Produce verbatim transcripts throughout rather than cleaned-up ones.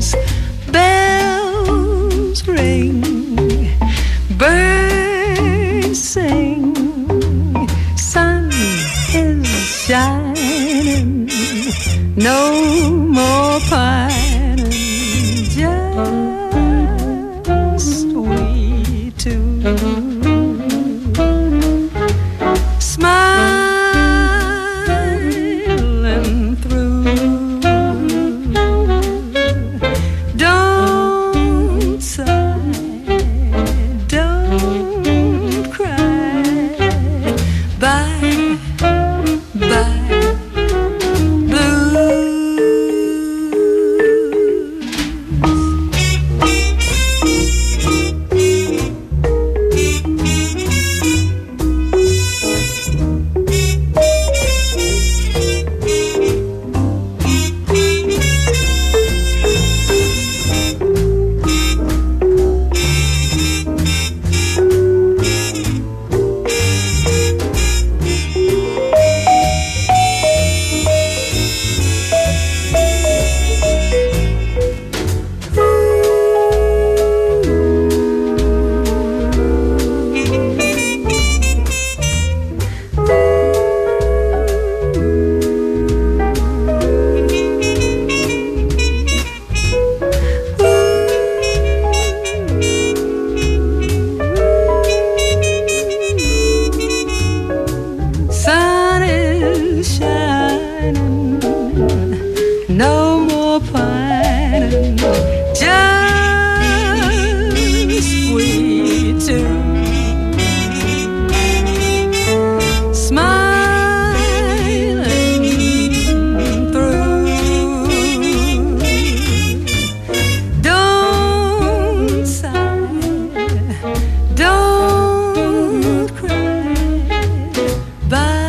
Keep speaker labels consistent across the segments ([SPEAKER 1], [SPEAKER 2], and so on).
[SPEAKER 1] bells ring, birds sing, sun is shining, no more pining, just we two, smiling through. Don't sigh, don't cry, bye, bye, blues. Sun is shining, no more pining, just we two, smiling through. Don't sigh, don't cry, bye.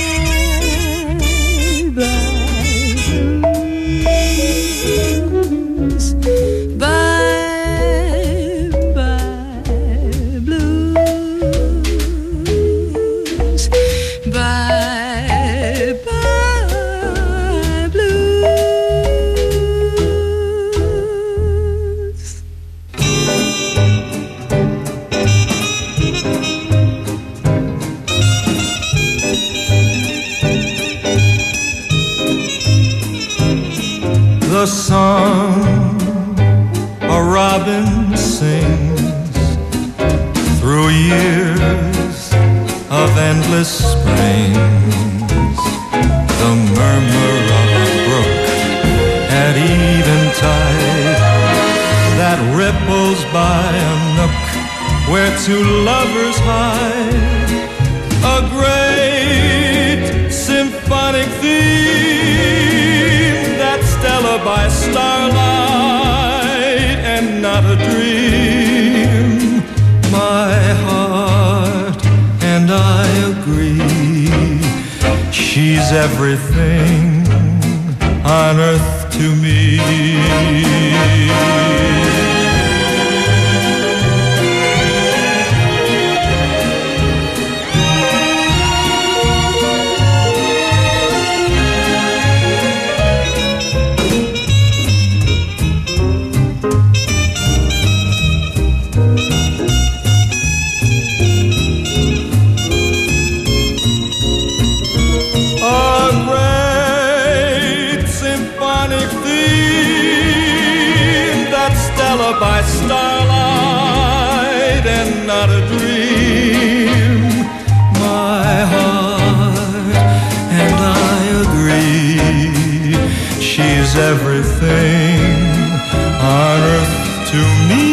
[SPEAKER 2] The song a robin sings through years of endless springs, the murmur of a brook at eventide that ripples by a nook where two lovers hide, a great symphonic theme, that Stella by starlight and not a dream. My heart and I agree, she's everything on earth to me. By starlight and not a dream, my heart and I agree, she's everything on earth to me.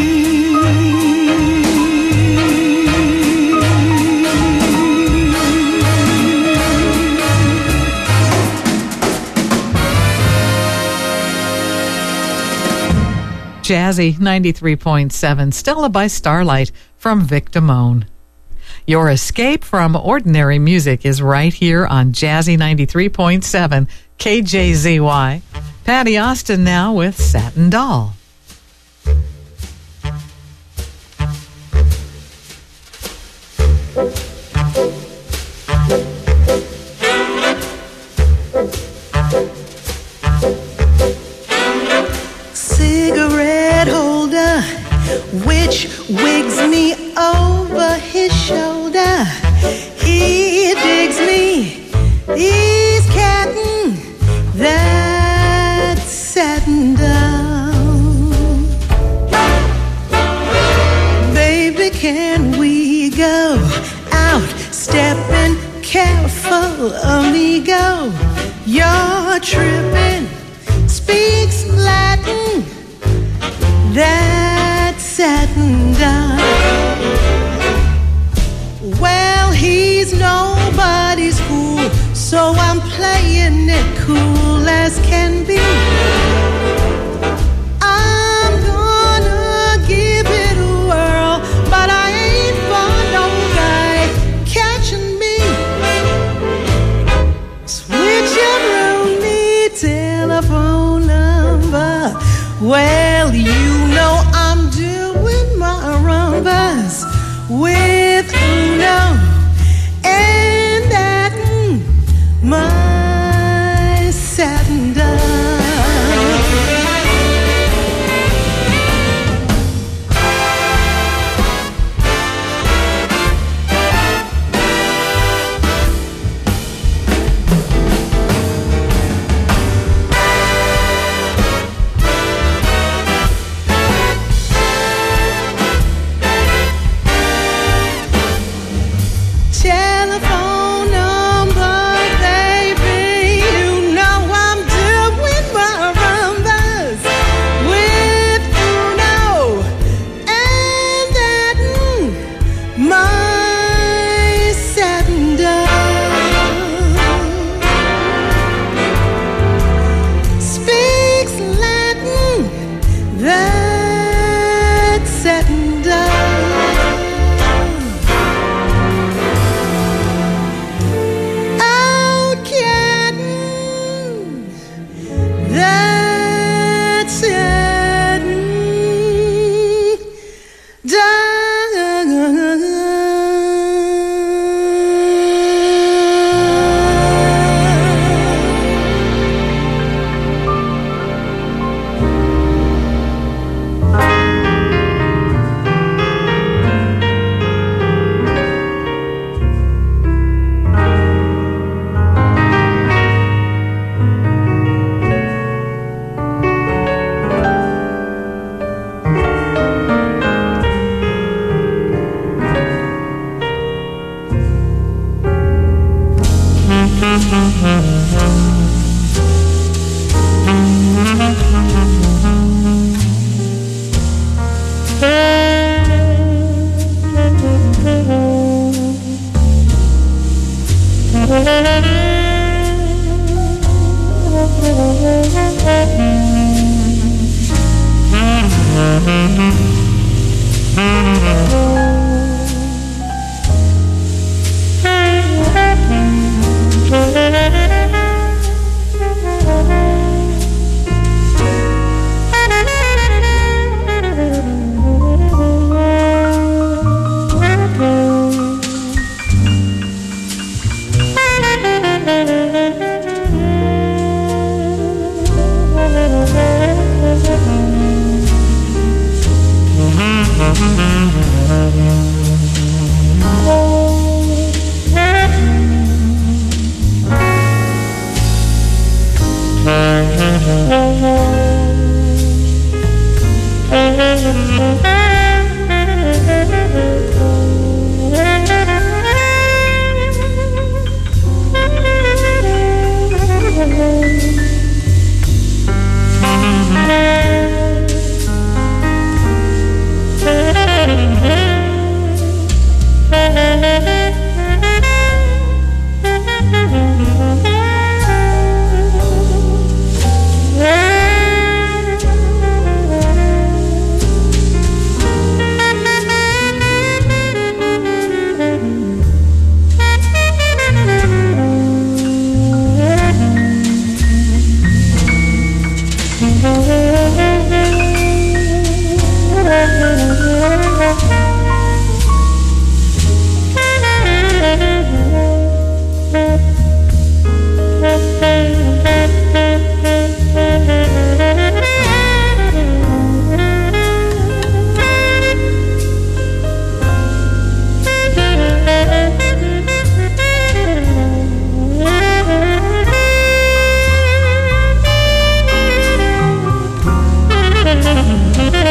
[SPEAKER 3] Jazzy ninety-three point seven, Stella by Starlight from Vic Damone. Your escape from ordinary music is right here on Jazzy ninety-three point seven K J Z Y. Patty Austin now with Satin Doll.
[SPEAKER 1] See which wigs me over his shoulder. He digs me, he's catting that satin down. Baby, can we go out stepping careful, amigo? You're tripping, speaks Latin, that satin down. Well, he's nobody's fool, so I'm playing it cool as can be. I'm gonna give it a whirl, but I ain't for no guy catching me. Switch your only telephone number. Well, you know I'm doing my rumbas with Uno and that mm, my satin down. Telephone number, baby, you know I'm doing my rumbas with Uno and that mm, my satin down. Speaks Latin, that satin down. That's it.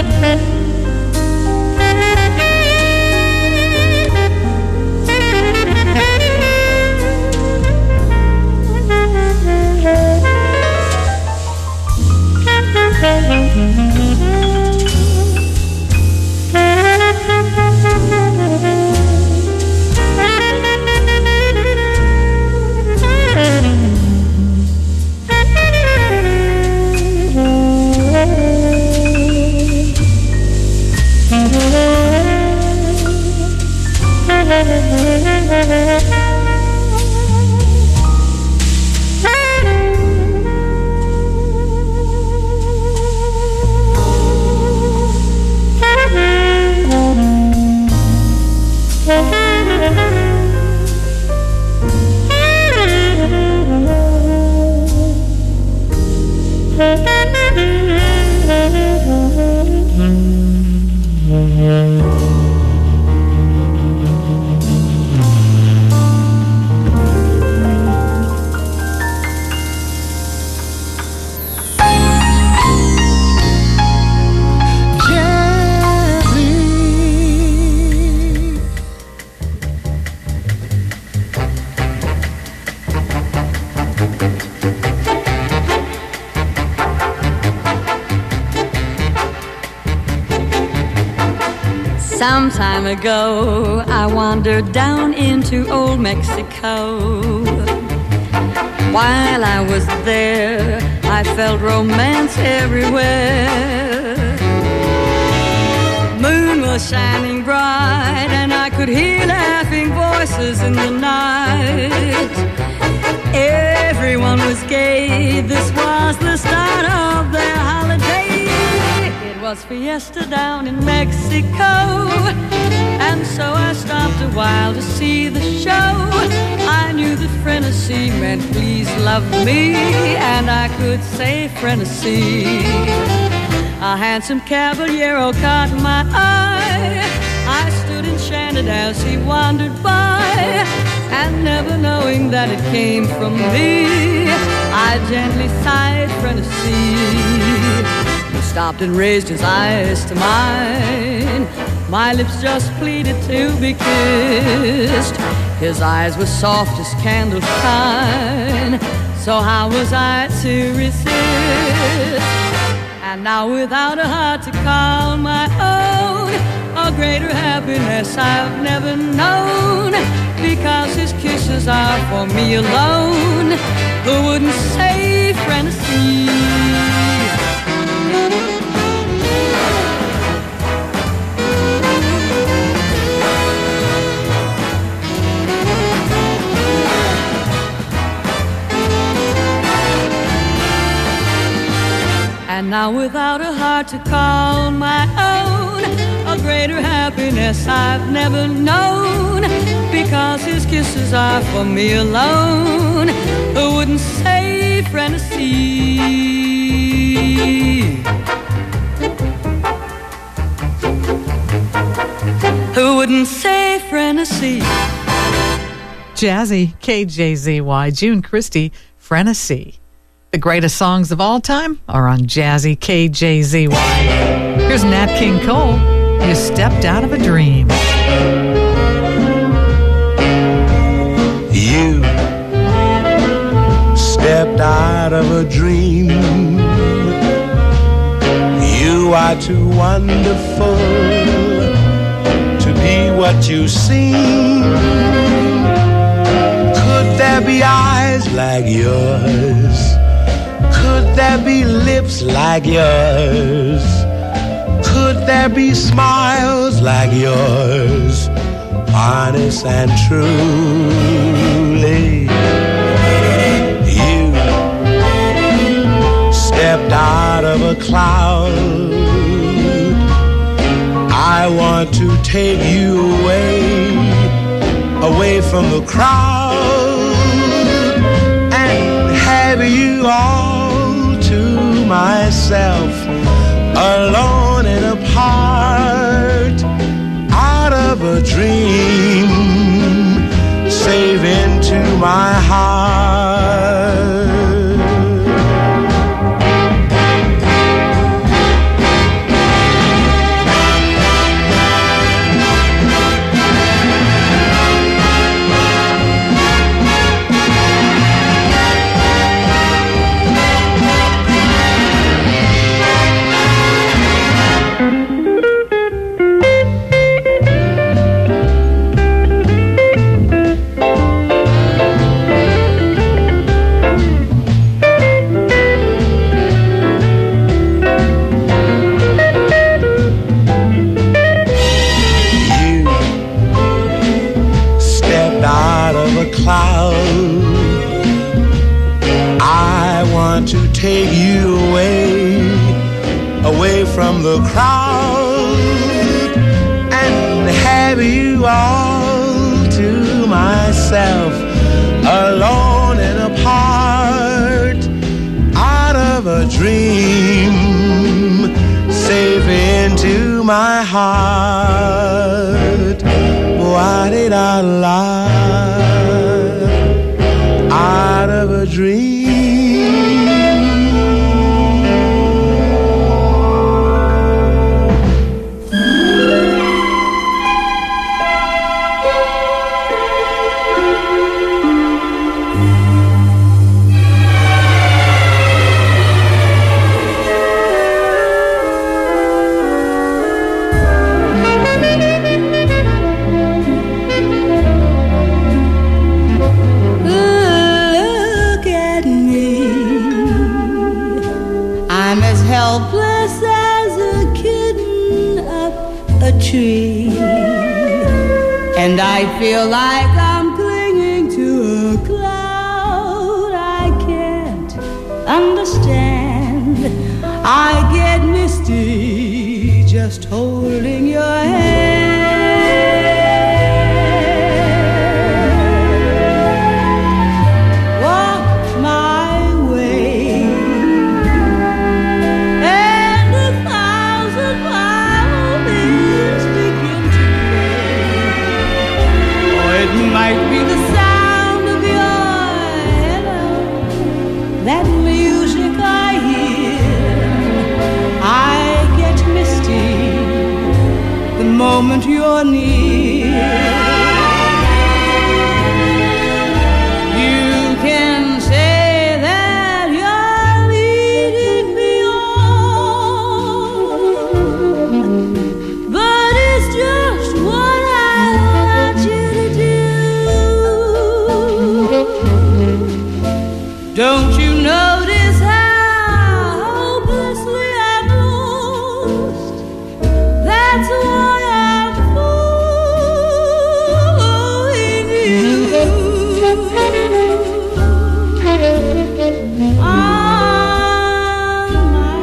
[SPEAKER 4] Some time ago, I wandered down into old Mexico. While I was there, I felt romance everywhere. Moon was shining bright, and I could hear laughing voices in the night. Everyone was gay, this was the start of their holiday. It was fiesta down in Mexico, and so I stopped a while to see the show. I knew that Frenesí meant please love me, and I could say Frenesí. A handsome caballero caught my eye. I stood enchanted as he wandered by, and never knowing that it came from me, I gently sighed Frenesí. He stopped and raised his eyes to mine. My lips just pleaded to be kissed. His eyes were soft as candle shine, so how was I to resist? And now without a heart to call my own, a greater happiness I've never known, because his kisses are for me alone. Who wouldn't say Frenesí? And now without a heart to call my own, a greater happiness I've never known, because his kisses are for me alone. Who wouldn't say Frenesí? Who wouldn't say Frenesí?
[SPEAKER 3] Jazzy, K J Z Y, June Christy, Frenesí. The greatest songs of all time are on Jazzy K J Z Y. Here's Nat King Cole, You Stepped Out of a Dream.
[SPEAKER 5] You stepped out of a dream. You are too wonderful to be what you seem. Could there be eyes like yours? Could there be lips like yours? Could there be smiles like yours? Honest and truly, you stepped out of a cloud. I want to take you away, away from the crowd, and have you all to myself, alone and apart, out of a dream, save into my heart. from the crowd and have you all to myself, alone and apart, out of a dream, safe into my heart. Why did I lie? Out of a dream.
[SPEAKER 4] Helpless as a kitten up a tree, and I feel like I'm clinging to a cloud I can't understand. I get misty just holding your hand. Might be the sound of your hello, that music I hear. I get misty the moment you're near. You can say that you're leading me on, but it's just what I want you to do. Don't you notice how hopelessly I'm lost? That's why I'm fooling you. On my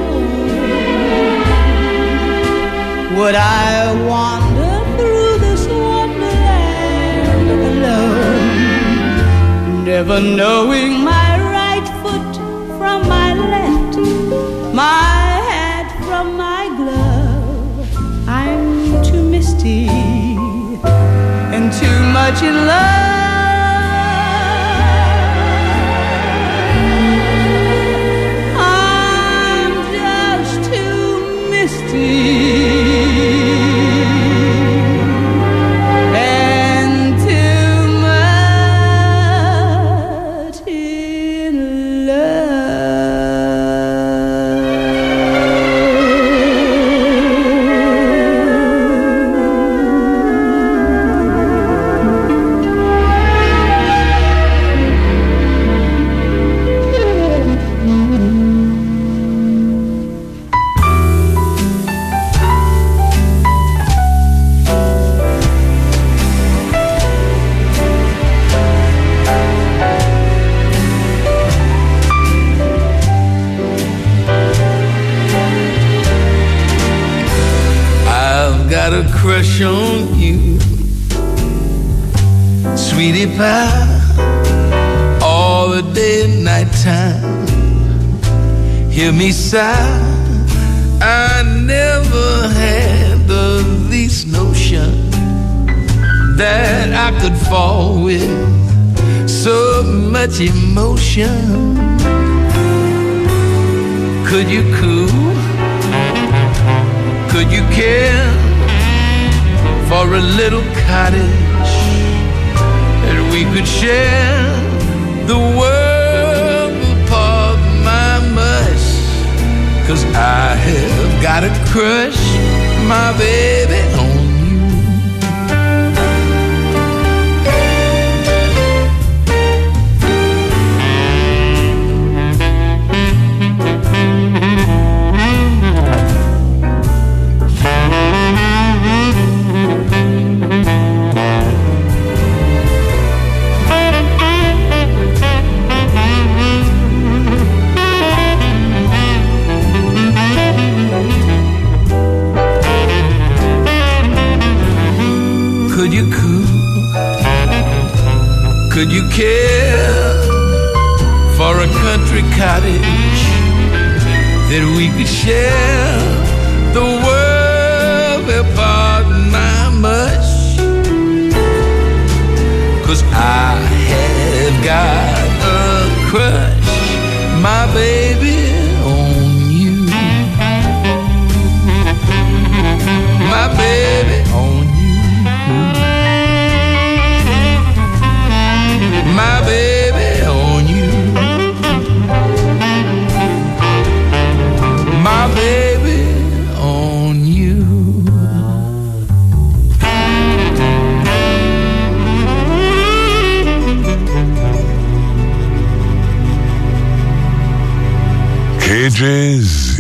[SPEAKER 4] own, would I wander through this wonderland alone, never knowing my from my left, my hat from my glove? I'm too misty and too much in love. I'm just too misty and too much in
[SPEAKER 2] crush on you, sweetie pie, all the day and night time. Hear me sigh, I never had the least notion that I could fall with so much emotion. Could you cool? Could you care for a little cottage that we could share? The world will pardon my mush, 'cause I have got a crush, my baby, on you. Could you care for a country cottage that we could share the world apart, my much? 'Cause I have got a crush, my baby, on you. My baby on you. My baby on you. My baby on you.
[SPEAKER 6] K J Z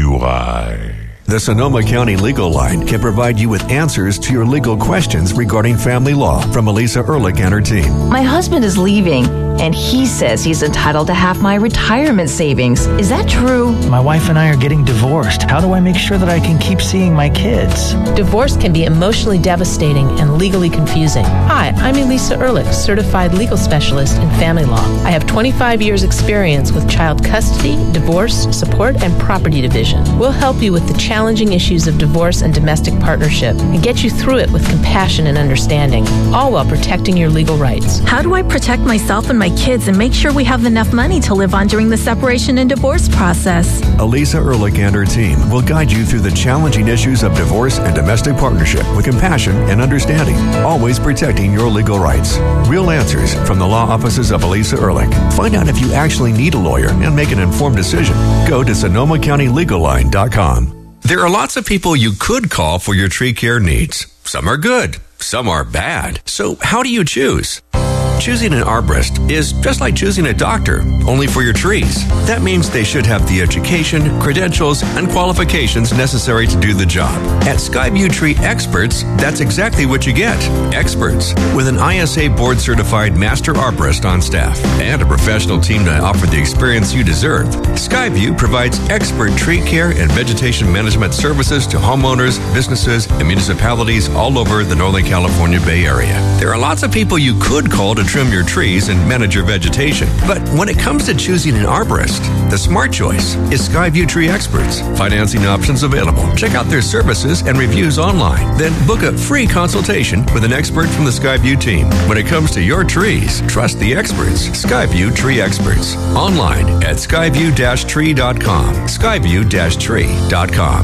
[SPEAKER 6] Y.
[SPEAKER 7] The Sonoma County Legal Line can provide you with answers to your legal questions regarding family law from Elisa Ehrlich and her team.
[SPEAKER 8] My husband is leaving, and he says he's entitled to half my retirement savings. Is that true?
[SPEAKER 9] My wife and I are getting divorced. How do I make sure that I can keep seeing my kids?
[SPEAKER 10] Divorce can be emotionally devastating and legally confusing. Hi, I'm Elisa Ehrlich, certified legal specialist in family law. I have twenty-five years experience with child custody, divorce, support, and property division. We'll help you with the challenging issues of divorce and domestic partnership and get you through it with compassion and understanding, all while protecting your legal rights.
[SPEAKER 8] How do I protect myself and my kids and make sure we have enough money to live on during the separation and divorce process?
[SPEAKER 7] Elisa Ehrlich and her team will guide you through the challenging issues of divorce and domestic partnership with compassion and understanding, always protecting your legal rights. Real answers from the law offices of Elisa Ehrlich. Find out if you actually need a lawyer and make an informed decision. Go to Sonoma County Legal Line dot com.
[SPEAKER 11] There are lots of people you could call for your tree care needs. Some are good, some are bad. So how do you choose? Choosing an arborist is just like choosing a doctor, only for your trees. That means they should have the education, credentials, and qualifications necessary to do the job. At Skyview Tree Experts, that's exactly what you get. Experts with an I S A board-certified master arborist on staff and a professional team to offer the experience you deserve. Skyview provides expert tree care and vegetation management services to homeowners, businesses, and municipalities all over the Northern California Bay Area. There are lots of people you could call to trim your trees and manage your vegetation. But when it comes to choosing an arborist, the smart choice is Skyview Tree Experts. Financing options available. Check out their services and reviews online. Then book a free consultation with an expert from the Skyview team. When it comes to your trees, trust the experts. Skyview Tree Experts. Online at skyview dash tree dot com. skyview dash tree dot com.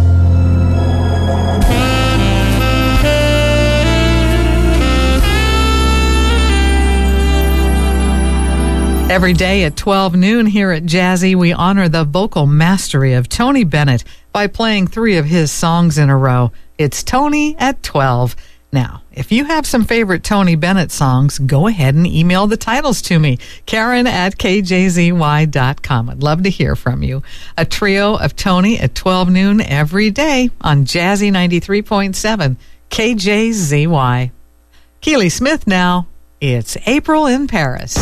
[SPEAKER 3] Every day at twelve noon here at Jazzy, we honor the vocal mastery of Tony Bennett by playing three of his songs in a row. It's Tony at twelve. Now, if you have some favorite Tony Bennett songs, go ahead and email the titles to me, Karen at K J Z Y dot com. I'd love to hear from you. A trio of Tony at twelve noon every day on Jazzy ninety-three point seven K J Z Y. Keely Smith now. It's April in Paris.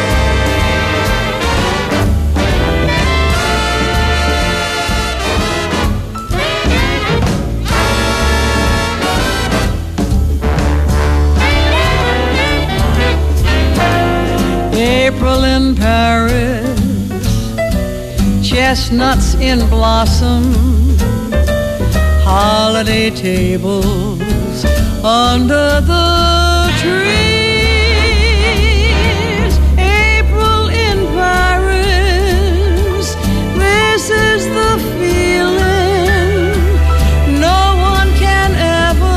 [SPEAKER 4] April in Paris, chestnuts in blossom, holiday tables under the trees. April in Paris, this is the feeling no one can ever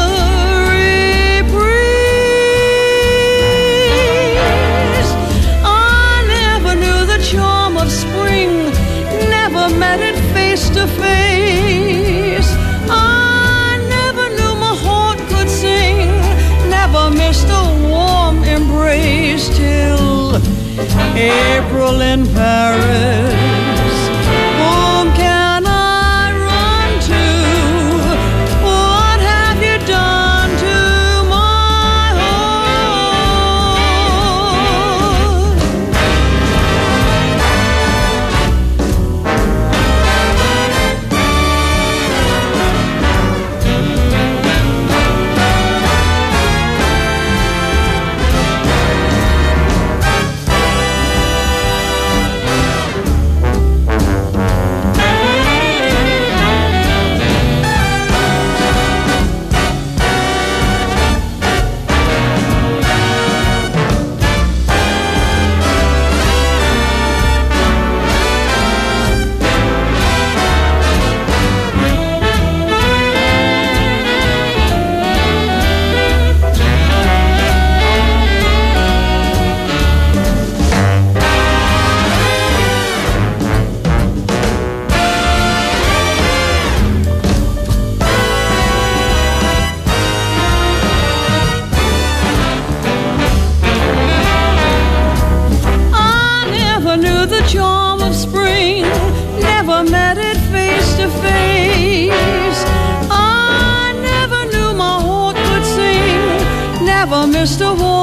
[SPEAKER 4] reprise. I never knew the charm of spring, never met it face to face. I never knew my heart could sing, never missed just a war.